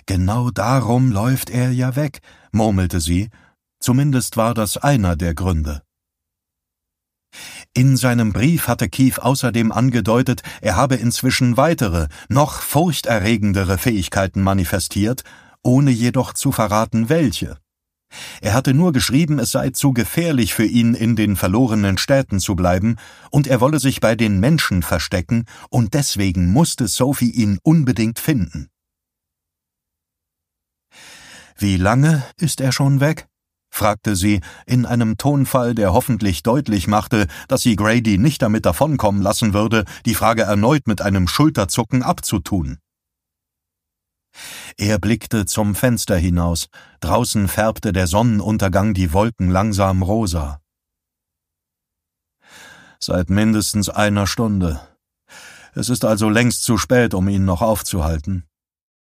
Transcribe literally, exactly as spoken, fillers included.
Genau darum läuft er ja weg, murmelte sie. Zumindest war das einer der Gründe. In seinem Brief hatte Keith außerdem angedeutet, er habe inzwischen weitere, noch furchterregendere Fähigkeiten manifestiert, ohne jedoch zu verraten, welche. Er hatte nur geschrieben, es sei zu gefährlich für ihn, in den verlorenen Städten zu bleiben, und er wolle sich bei den Menschen verstecken, und deswegen musste Sophie ihn unbedingt finden. »Wie lange ist er schon weg?« fragte sie, in einem Tonfall, der hoffentlich deutlich machte, dass sie Grady nicht damit davonkommen lassen würde, die Frage erneut mit einem Schulterzucken abzutun. Er blickte zum Fenster hinaus. Draußen färbte der Sonnenuntergang die Wolken langsam rosa. »Seit mindestens einer Stunde. Es ist also längst zu spät, um ihn noch aufzuhalten.«